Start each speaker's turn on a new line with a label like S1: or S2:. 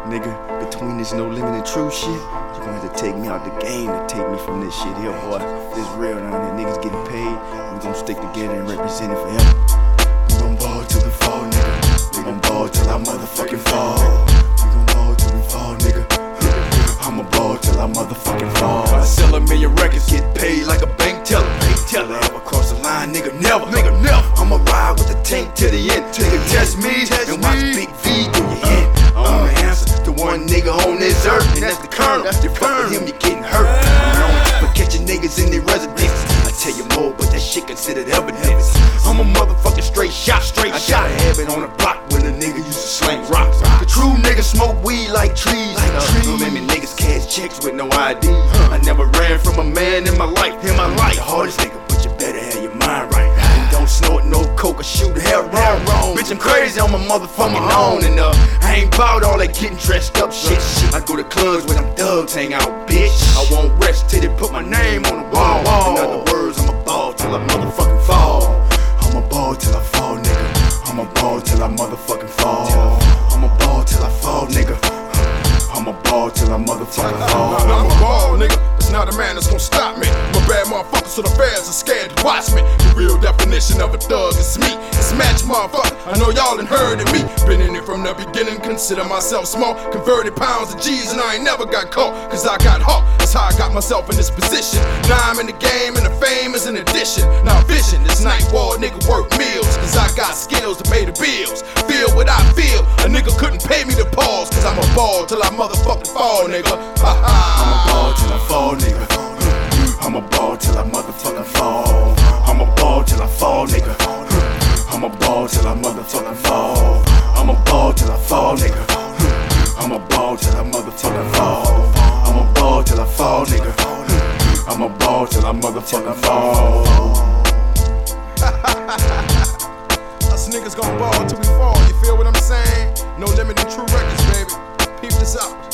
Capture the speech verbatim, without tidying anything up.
S1: Nigga, between this no limit and true shit, you gonna have to take me out the game to take me from this shit here, boy. This real down here, niggas getting paid. We gon' stick together and represent it forever. We gon' ball till we fall, nigga. We gon' ball till I motherfucking fall. We gon' ball till we fall, nigga. I'ma ball till I motherfucking fall. I sell a million records, get paid like a bank teller. Bank teller, ever cross the line, nigga, never, nigga, never. I'ma ride with the tank to the end. Nigga, test me test and watch me. Big V do your end. I'm the answer to one nigga on this earth, and that's the Colonel. That's the Colonel. Him, you getting hurt. I'm known for catching niggas in their residences. I tell you more, but that shit considered evidence. I'm a motherfucking straight shot, straight I shot. I got a habit on the block when a nigga used to slang rocks. The true niggas smoke weed like trees. Like uh, trees. Many niggas cash checks with no I D. Huh. I never ran from a man in my life. In my life, the hardest nigga, but you better have your mind right. And don't snort no coke or shoot hell wrong. wrong. Bitch, I'm crazy on my motherfucking own, and uh, I ain't bout all that getting dressed up shit. shit. I go to clubs where them thugs hang out, bitch. I won't rest till they put my name on the wall. In other words, I'ma ball till I motherfucking fall. I'ma ball till I fall, nigga. I'ma ball till I motherfucking fall. I'ma ball till I fall, nigga. I'ma ball till I motherfucking fall.
S2: I'm a ball, nigga. It's not a man that's gonna stop me. I'm a bad motherfucker, so the fans are scared to watch me. The real definition of a thug is me. It's match, motherfucker. I know y'all done heard of me. Been in it from the beginning, consider myself small. Converted pounds to G's and I ain't never got caught. Cause I got hot, that's how I got myself in this position. Now I'm in the game and the fame is an addition. Now vision, this night wall nigga work meals. Cause I got skills to pay the bills. Feel what I feel, a nigga couldn't pay me to pause. Cause I'm a ball till I motherfucking fall, nigga. Ha ha.
S1: I'm a ball till I fall, nigga. I'm a ball till I motherfucking fall. I'm a ball till I fall, nigga. I'm a ball till I motherfucking fall. I'm a ball till I fall, nigga. I'm a ball till I motherfucking fall. I'm a ball till I fall, nigga. I'm a ball till I motherfucking fall.
S2: Us niggas gon' ball till we fall, you feel what I'm saying? No limit to true records, baby. Peep this out.